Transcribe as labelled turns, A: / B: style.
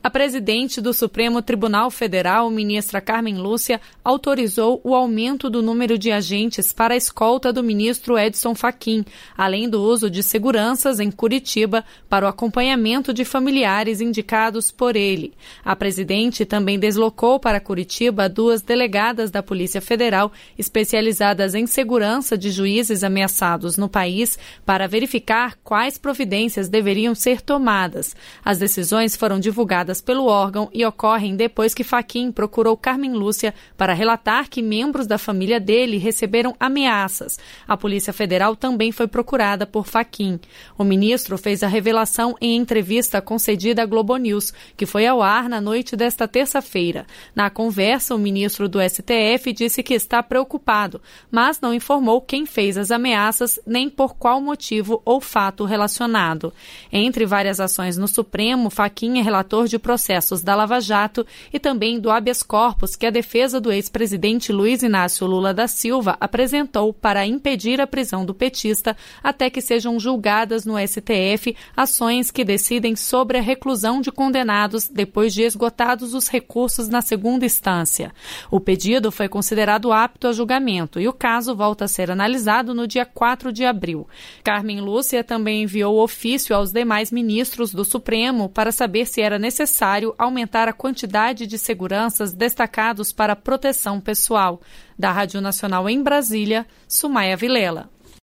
A: A presidente do Supremo Tribunal Federal, ministra Carmen Lúcia, autorizou o aumento do número de agentes para a escolta do ministro Edson Fachin, além do uso de seguranças em Curitiba para o acompanhamento de familiares indicados por ele. A presidente também deslocou para Curitiba 2 delegadas da Polícia Federal especializadas em segurança de juízes ameaçados no país para verificar quais providências deveriam ser tomadas. As decisões foram divulgadas pelo órgão e ocorrem depois que Fachin procurou Carmen Lúcia para relatar que membros da família dele receberam ameaças. A Polícia Federal também foi procurada por Fachin. O ministro fez a revelação em entrevista concedida à Globo News, que foi ao ar na noite desta terça-feira. Na conversa, o ministro do STF disse que está preocupado, mas não informou quem fez as ameaças nem por qual motivo ou fato relacionado. Entre várias ações no Supremo, Fachin é relator de processos da Lava Jato e também do habeas corpus que a defesa do ex-presidente Luiz Inácio Lula da Silva apresentou para impedir a prisão do petista até que sejam julgadas no STF ações que decidem sobre a reclusão de condenados depois de esgotados os recursos na segunda instância. O pedido foi considerado apto a julgamento e o caso volta a ser analisado no dia 4 de abril. Carmen Lúcia também enviou ofício aos demais ministros do Supremo para saber se era necessário aumentar a quantidade de seguranças destacados para proteção pessoal. Da Rádio Nacional em Brasília, Sumaia Vilela.